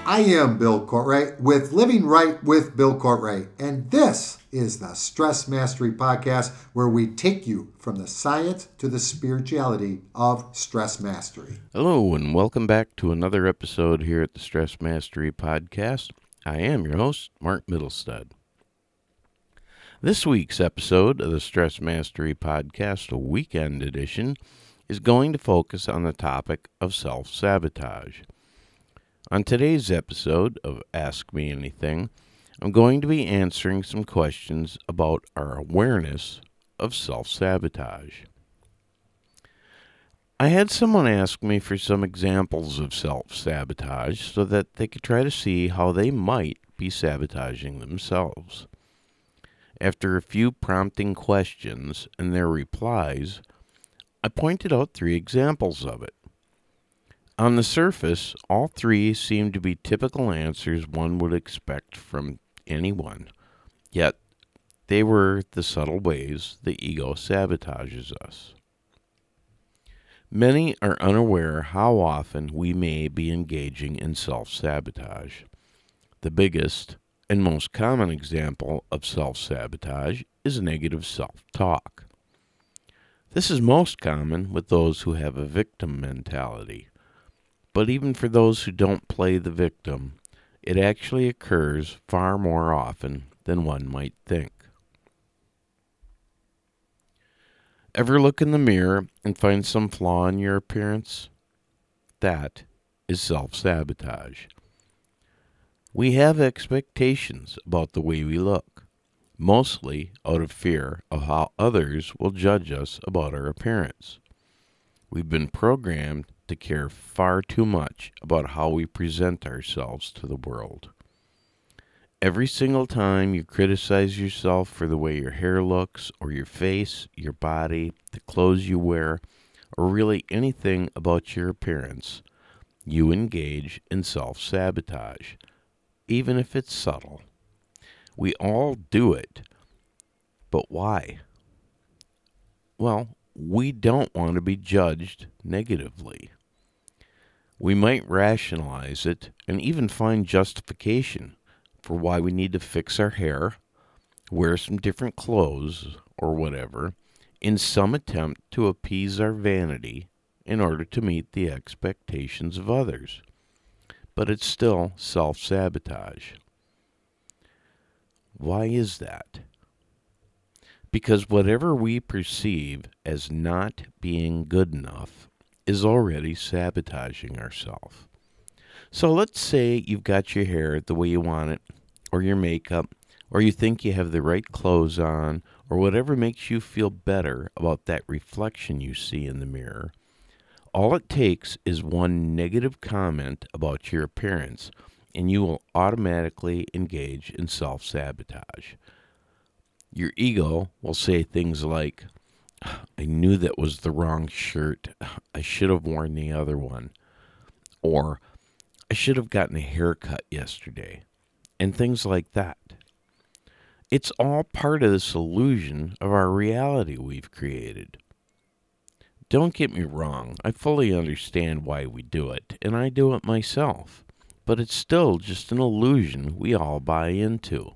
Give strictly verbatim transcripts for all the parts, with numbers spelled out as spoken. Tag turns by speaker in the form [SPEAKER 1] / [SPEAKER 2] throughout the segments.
[SPEAKER 1] I am Bill Courtwright with Living Right with Bill Courtwright, and this is the Stress Mastery Podcast, where we take you from the science to the spirituality of stress mastery.
[SPEAKER 2] Hello, and welcome back to another episode here at the Stress Mastery Podcast. I am your host, Mark Middlestad. This week's episode of the Stress Mastery Podcast, a weekend edition, is going to focus on the topic of self-sabotage. On today's episode of Ask Me Anything, I'm going to be answering some questions about our awareness of self-sabotage. I had someone ask me for some examples of self-sabotage so that they could try to see how they might be sabotaging themselves. After a few prompting questions and their replies, I pointed out three examples of it. On the surface, all three seem to be typical answers one would expect from anyone, yet they were the subtle ways the ego sabotages us. Many are unaware how often we may be engaging in self-sabotage. The biggest and most common example of self-sabotage is negative self-talk. This is most common with those who have a victim mentality. But even for those who don't play the victim, it actually occurs far more often than one might think. Ever look in the mirror and find some flaw in your appearance? That is self-sabotage. We have expectations about the way we look, mostly out of fear of how others will judge us about our appearance. We've been programmed to care far too much about how we present ourselves to the world. Every single time you criticize yourself for the way your hair looks, or your face, your body, the clothes you wear, or really anything about your appearance, you engage in self-sabotage, even if it's subtle. We all do it, but why? Well, we don't want to be judged negatively. We might rationalize it and even find justification for why we need to fix our hair, wear some different clothes, or whatever, in some attempt to appease our vanity in order to meet the expectations of others. But it's still self-sabotage. Why is that? Because whatever we perceive as not being good enough is already sabotaging ourselves. So let's say you've got your hair the way you want it, or your makeup, or you think you have the right clothes on, or whatever makes you feel better about that reflection you see in the mirror. All it takes is one negative comment about your appearance, and you will automatically engage in self-sabotage. Your ego will say things like, I knew that was the wrong shirt. I should have worn the other one. Or, I should have gotten a haircut yesterday. And things like that. It's all part of this illusion of our reality we've created. Don't get me wrong. I fully understand why we do it, and I do it myself. But it's still just an illusion we all buy into.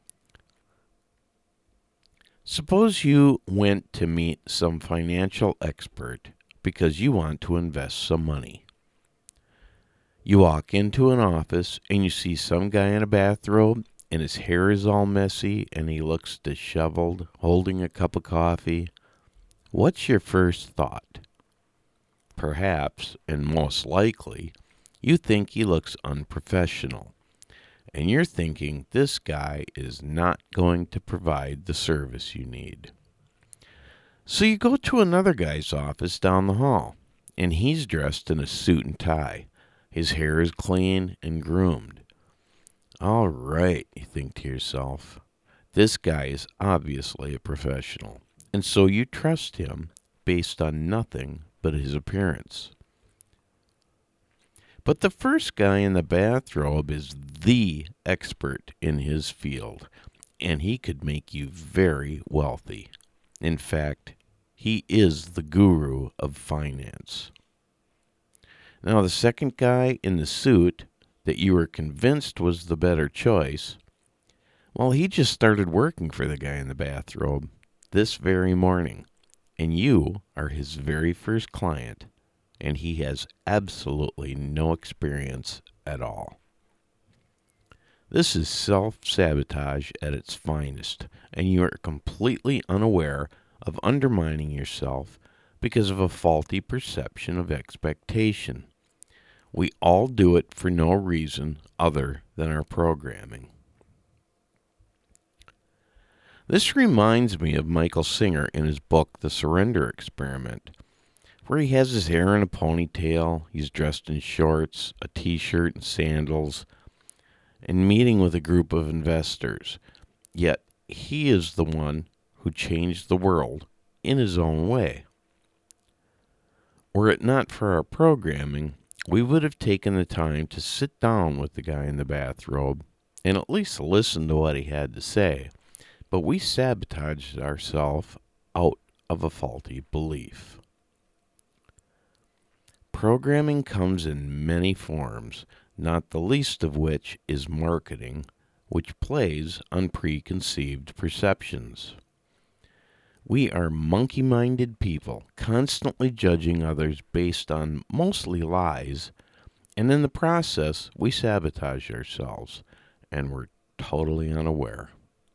[SPEAKER 2] Suppose you went to meet some financial expert because you want to invest some money. You walk into an office and you see some guy in a bathrobe and his hair is all messy and he looks disheveled, holding a cup of coffee. What's your first thought? Perhaps, and most likely, you think he looks unprofessional. And you're thinking this guy is not going to provide the service you need. So you go to another guy's office down the hall, and he's dressed in a suit and tie. His hair is clean and groomed. All right, you think to yourself, this guy is obviously a professional, and so you trust him based on nothing but his appearance. But the first guy in the bathrobe is the expert in his field, and he could make you very wealthy. In fact, he is the guru of finance. Now, the second guy in the suit, that you were convinced was the better choice, well, he just started working for the guy in the bathrobe this very morning, and you are his very first client, and he has absolutely no experience at all. This is self-sabotage at its finest, and you are completely unaware of undermining yourself because of a faulty perception of expectation. We all do it for no reason other than our programming. This reminds me of Michael Singer in his book, The Surrender Experiment, where he has his hair in a ponytail, he's dressed in shorts, a t-shirt, and sandals, and meeting with a group of investors. Yet he is the one who changed the world in his own way. Were it not for our programming, we would have taken the time to sit down with the guy in the bathrobe and at least listen to what he had to say. But we sabotaged ourselves out of a faulty belief. Programming comes in many forms, not the least of which is marketing, which plays on preconceived perceptions. We are monkey-minded people, constantly judging others based on mostly lies, and in the process, we sabotage ourselves, and we're totally unaware.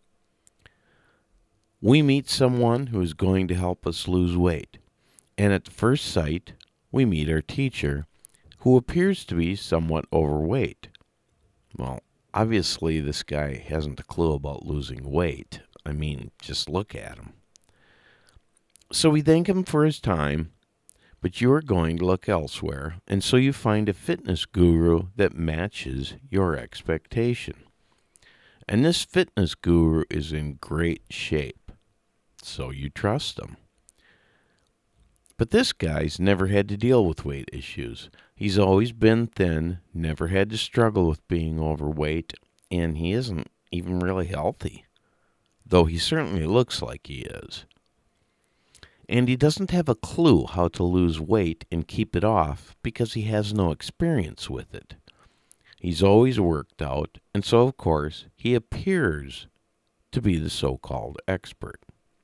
[SPEAKER 2] We meet someone who is going to help us lose weight, and at first sight, we meet our teacher, who appears to be somewhat overweight. Well, obviously this guy hasn't a clue about losing weight. I mean, just look at him. So we thank him for his time, but you are going to look elsewhere, and so you find a fitness guru that matches your expectation. And this fitness guru is in great shape. So you trust him. But this guy's never had to deal with weight issues. He's always been thin, never had to struggle with being overweight, and he isn't even really healthy, though he certainly looks like he is. And he doesn't have a clue how to lose weight and keep it off because he has no experience with it. He's always worked out, and so, of course, he appears to be the so-called expert.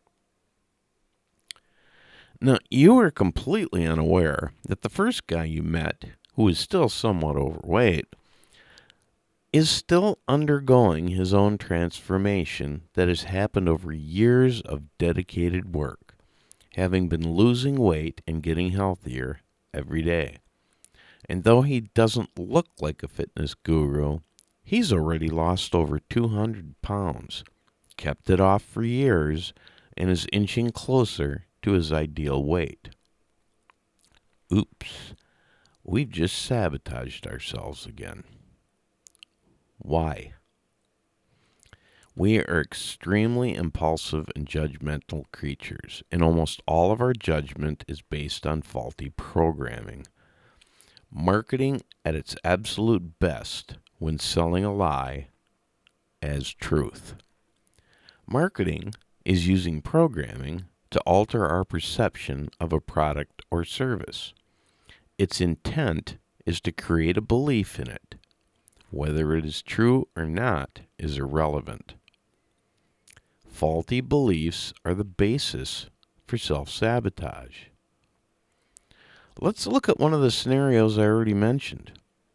[SPEAKER 2] Now, you are completely unaware that the first guy you met, who is still somewhat overweight, is still undergoing his own transformation that has happened over years of dedicated work, having been losing weight and getting healthier every day. And though he doesn't look like a fitness guru, he's already lost over two hundred pounds, kept it off for years, and is inching closer to his ideal weight. Oops, we've just sabotaged ourselves again. Why? We are extremely impulsive and judgmental creatures, and almost all of our judgment is based on faulty programming. Marketing at its absolute best when selling a lie as truth. Marketing is using programming to alter our perception of a product or service. Its intent is to create a belief in it. Whether it is true or not is irrelevant. Faulty beliefs are the basis for self-sabotage. Let's look at one of the scenarios I already mentioned.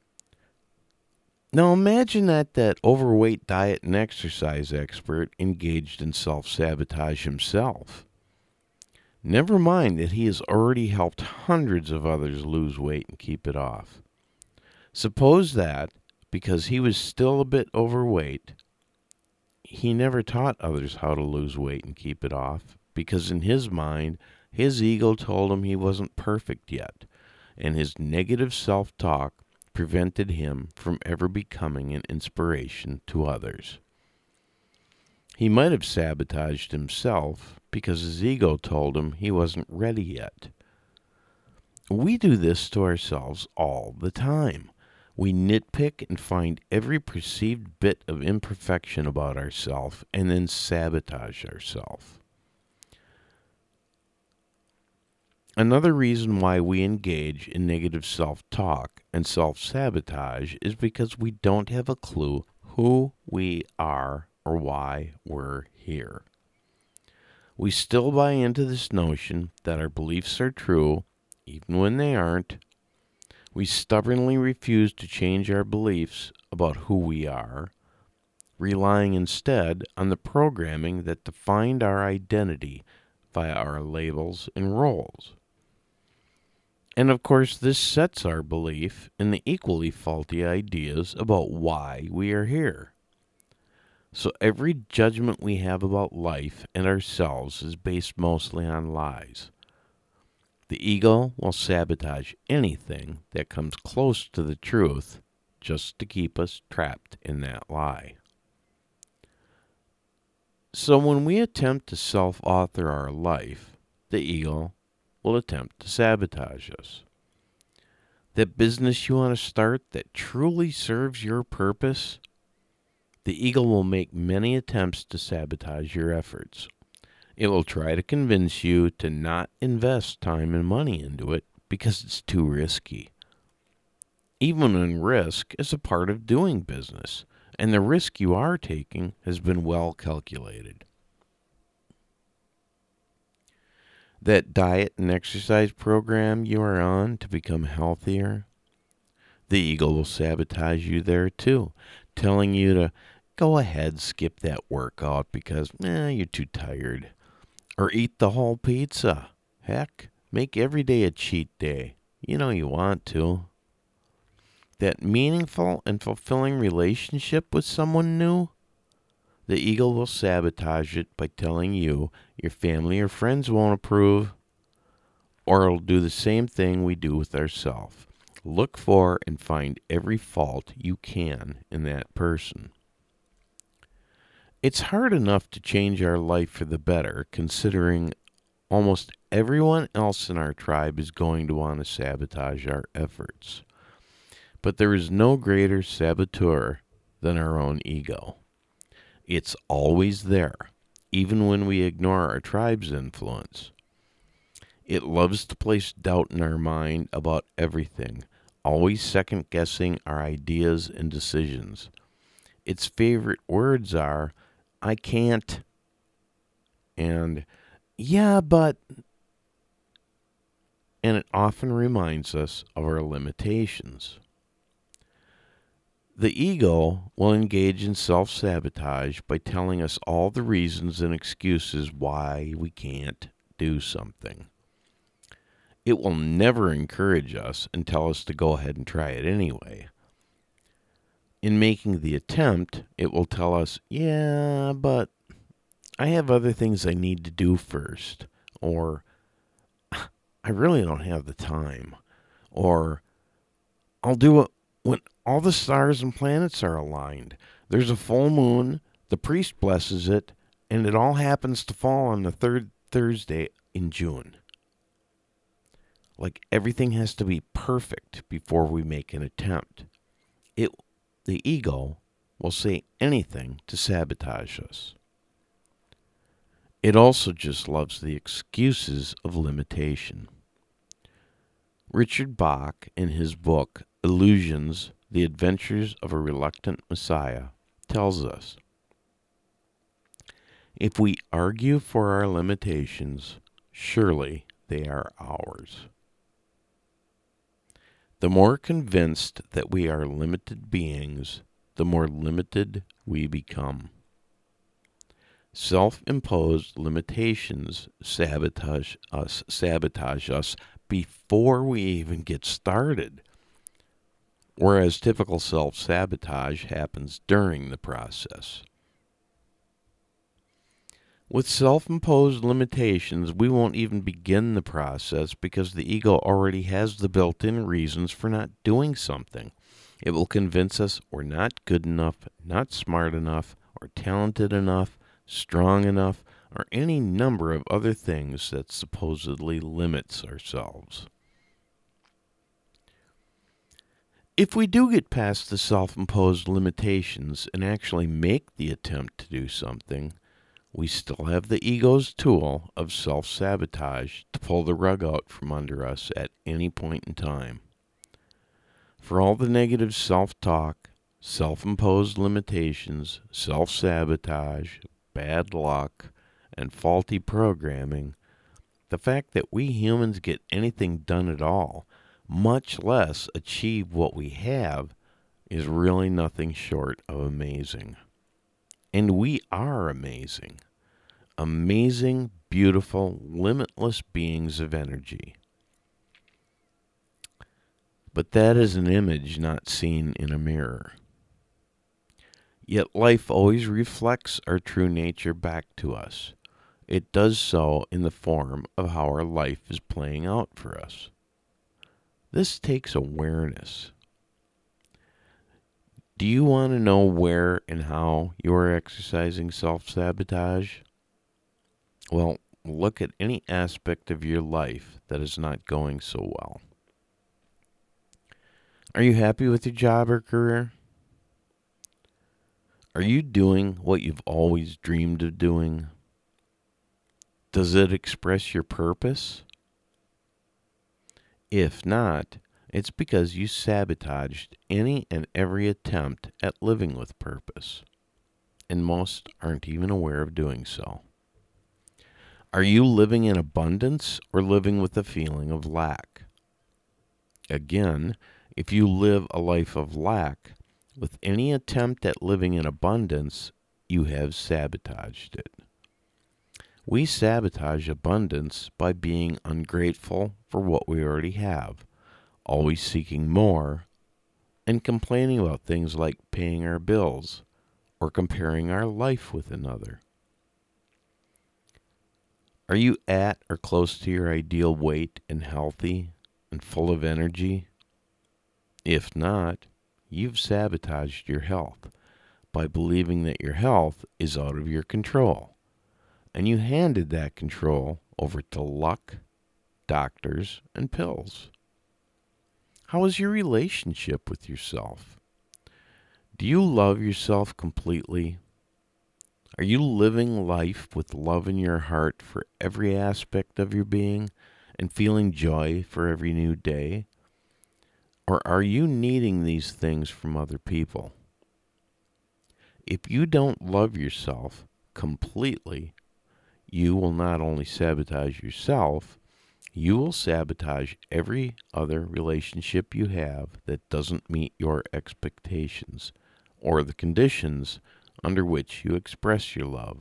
[SPEAKER 2] Now imagine that that overweight diet and exercise expert engaged in self-sabotage himself. Never mind that he has already helped hundreds of others lose weight and keep it off. Suppose that, because he was still a bit overweight, he never taught others how to lose weight and keep it off, because in his mind, his ego told him he wasn't perfect yet, and his negative self-talk prevented him from ever becoming an inspiration to others. He might have sabotaged himself because his ego told him he wasn't ready yet. We do this to ourselves all the time. We nitpick and find every perceived bit of imperfection about ourselves and then sabotage ourselves. Another reason why we engage in negative self-talk and self-sabotage is because we don't have a clue who we are or why we're here. We still buy into this notion that our beliefs are true, even when they aren't. We stubbornly refuse to change our beliefs about who we are, relying instead on the programming that defined our identity via our labels and roles. And of course, this sets our belief in the equally faulty ideas about why we are here. So every judgment we have about life and ourselves is based mostly on lies. The ego will sabotage anything that comes close to the truth just to keep us trapped in that lie. So when we attempt to self-author our life, the ego will attempt to sabotage us. That business you want to start that truly serves your purpose, the ego will make many attempts to sabotage your efforts. It will try to convince you to not invest time and money into it because it's too risky. Even when risk is a part of doing business, and the risk you are taking has been well calculated. That diet and exercise program you are on to become healthier, the ego will sabotage you there too, telling you to go ahead, skip that workout because eh, you're too tired. Or eat the whole pizza. Heck, make every day a cheat day. You know you want to. That meaningful and fulfilling relationship with someone new, the ego will sabotage it by telling you your family or friends won't approve, or it'll do the same thing we do with ourselves. Look for and find every fault you can in that person. It's hard enough to change our life for the better, considering almost everyone else in our tribe is going to want to sabotage our efforts. But there is no greater saboteur than our own ego. It's always there, even when we ignore our tribe's influence. It loves to place doubt in our mind about everything, always second-guessing our ideas and decisions. Its favorite words are, I can't, and yeah, but, and it often reminds us of our limitations. The ego will engage in self-sabotage by telling us all the reasons and excuses why we can't do something. It will never encourage us and tell us to go ahead and try it anyway. In making the attempt, it will tell us, yeah, but I have other things I need to do first, or I really don't have the time, or I'll do it when all the stars and planets are aligned. There's a full moon, the priest blesses it, and it all happens to fall on the third Thursday in June. Like everything has to be perfect before we make an attempt. It, the ego will say anything to sabotage us. It also just loves the excuses of limitation. Richard Bach, in his book, Illusions, The Adventures of a Reluctant Messiah, tells us, if we argue for our limitations, surely they are ours. The more convinced that we are limited beings, the more limited we become. Self-imposed limitations sabotage us, sabotage us before we even get started, whereas typical self-sabotage happens during the process. With self-imposed limitations, we won't even begin the process because the ego already has the built-in reasons for not doing something. It will convince us we're not good enough, not smart enough, or talented enough, strong enough, or any number of other things that supposedly limits ourselves. If we do get past the self-imposed limitations and actually make the attempt to do something, we still have the ego's tool of self-sabotage to pull the rug out from under us at any point in time. For all the negative self-talk, self-imposed limitations, self-sabotage, bad luck, and faulty programming, the fact that we humans get anything done at all, much less achieve what we have, is really nothing short of amazing. And we are amazing. Amazing, beautiful, limitless beings of energy. But that is an image not seen in a mirror. Yet life always reflects our true nature back to us. It does so in the form of how our life is playing out for us. This takes awareness. Do you want to know where and how you are exercising self-sabotage? Well, look at any aspect of your life that is not going so well. Are you happy with your job or career? Are you doing what you've always dreamed of doing? Does it express your purpose? If not, it's because you sabotaged any and every attempt at living with purpose, and most aren't even aware of doing so. Are you living in abundance or living with a feeling of lack? Again, if you live a life of lack, with any attempt at living in abundance, you have sabotaged it. We sabotage abundance by being ungrateful for what we already have, always seeking more, and complaining about things like paying our bills or comparing our life with another. Are you at or close to your ideal weight and healthy and full of energy? If not, you've sabotaged your health by believing that your health is out of your control, and you handed that control over to luck, doctors, and pills. How is your relationship with yourself? Do you love yourself completely? Are you living life with love in your heart for every aspect of your being and feeling joy for every new day? Or are you needing these things from other people? If you don't love yourself completely, you will not only sabotage yourself, you will sabotage every other relationship you have that doesn't meet your expectations or the conditions under which you express your love.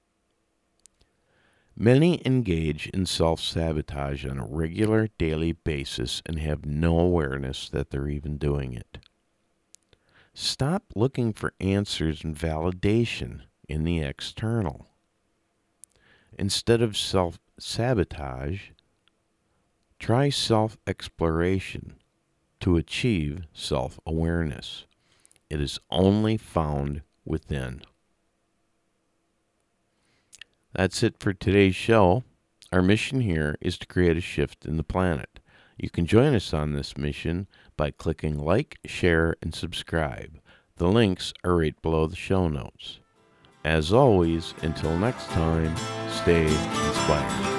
[SPEAKER 2] Many engage in self-sabotage on a regular daily basis and have no awareness that they're even doing it. Stop looking for answers and validation in the external. Instead of self-sabotage, try self-exploration to achieve self-awareness. It is only found within. That's it for today's show. Our mission here is to create a shift in the planet. You can join us on this mission by clicking like, share, and subscribe. The links are right below the show notes. As always, until next time, stay inspired.